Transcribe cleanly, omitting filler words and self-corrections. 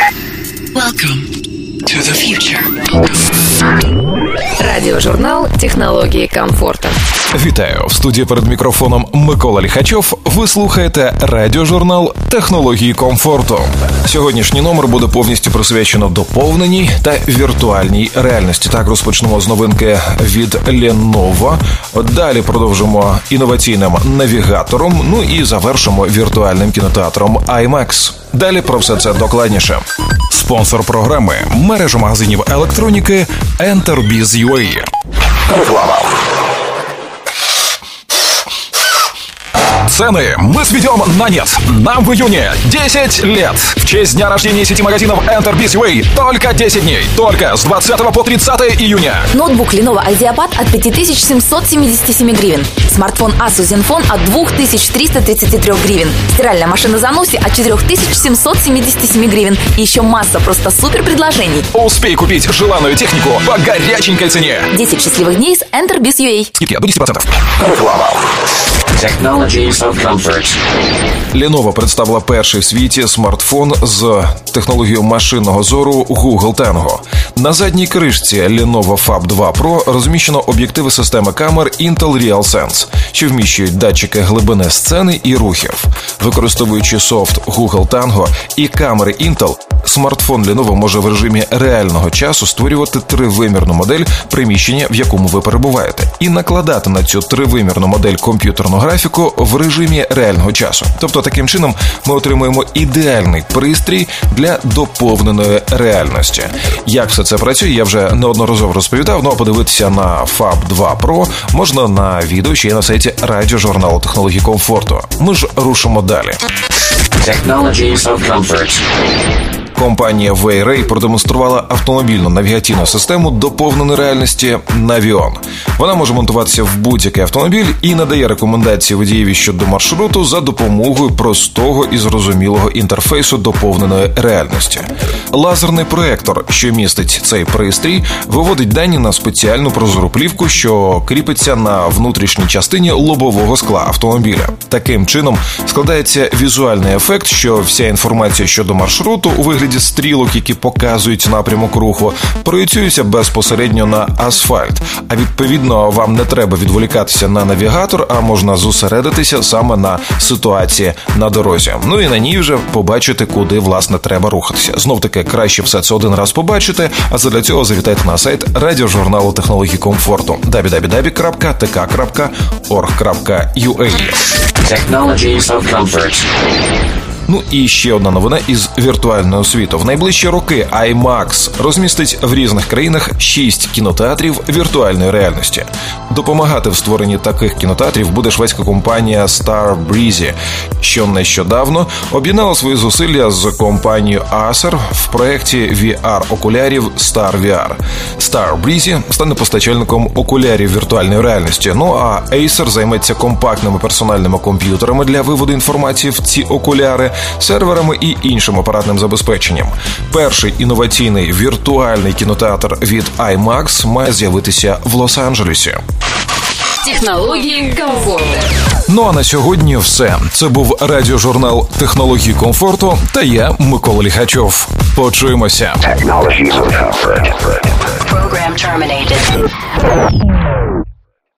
Welcome to the future. Радіожурнал «Технології комфорту». Вітаю! В студії перед мікрофоном Микола Ліхачов. Ви слухаєте радіожурнал «Технології комфорту». Сьогоднішній номер буде повністю присвячено доповненій та віртуальній реальності. Так, розпочнемо з новинки від Lenovo. Далі продовжимо інноваційним навігатором, ну і завершимо віртуальним кінотеатром IMAX. Далі про все це докладніше. Спонсор програми – мережа магазинів електроніки Enterbiz.ua. Реклама. Цены мы сведем на нет. Нам в июне 10 лет. В честь дня рождения сети магазинов Enterbiz.ua только 10 дней. Только с 20 по 30 июня. Ноутбук Lenovo IdeaPad от 5777 гривен. Смартфон Asus Zenfone от 2333 гривен. Стиральная машина Zanussi от 4777 гривен. И еще масса просто супер предложений. Успей купить желанную технику по горяченькой цене. 10 счастливых дней с Enterbiz.ua. Скидки до 10%. Реклама. Technologies of comfort. Lenovo представила перший в світі смартфон з технологією машинного зору Google Tango. На задній кришці Lenovo Fab 2 Pro розміщено об'єктиви системи камер Intel RealSense, що вміщують датчики глибини сцени і рухів. Використовуючи софт Google Tango і камери Intel, смартфон Lenovo може в режимі реального часу створювати тривимірну модель приміщення, в якому ви перебуваєте, і накладати на цю тривимірну модель комп'ютерну графіку в режимі реального часу. Тобто, таким чином, ми отримуємо ідеальний пристрій для доповненої реальності. Як все це працює, я вже неодноразово розповідав, ну а подивитися на Fab 2 Pro можна на відео, що є на сайті радіожурналу «Технології комфорту». Ми ж рушимо далі. Technologies of comfort. Компанія Weiray продемонструвала автомобільну навігаційну систему доповненої реальності Navion. Вона може монтуватися в будь-який автомобіль і надає рекомендації водієві щодо маршруту за допомогою простого і зрозумілого інтерфейсу доповненої реальності. Лазерний проектор, що містить цей пристрій, виводить дані на спеціальну прозору плівку, що кріпиться на внутрішній частині лобового скла автомобіля. Таким чином складається візуальний ефект, що вся інформація щодо маршруту у вигляді стрілок, які показують напрямок руху, проєцюється безпосередньо на асфальт. А відповідно, вам не треба відволікатися на навігатор, а можна зосередитися саме на ситуації на дорозі. Ну і на ній вже побачити, куди, власне, треба рухатися. Знов-таки, краще все це один раз побачити, а задля цього завітайте на сайт радіожурналу «Технології комфорту» www.tek.org.ua. Technologies of comfort. Ну і ще одна новина із віртуального світу. В найближчі роки IMAX розмістить в різних країнах 6 кінотеатрів віртуальної реальності. Допомагати в створенні таких кінотеатрів буде шведська компанія Starbreeze, що нещодавно об'єднала свої зусилля з компанією Acer в проєкті VR-окулярів StarVR. Starbreeze стане постачальником окулярів віртуальної реальності, ну а Acer займеться компактними персональними комп'ютерами для виводу інформації в ці окуляри, серверами і іншим апаратним забезпеченням. Перший інноваційний віртуальний кінотеатр від IMAX має з'явитися в Лос-Анджелесі. Технології комфорту. Ну а на сьогодні все. Це був радіожурнал «Технології комфорту» та я, Микола Ліхачов. Почуємося. Technologies of comfort. Program terminated.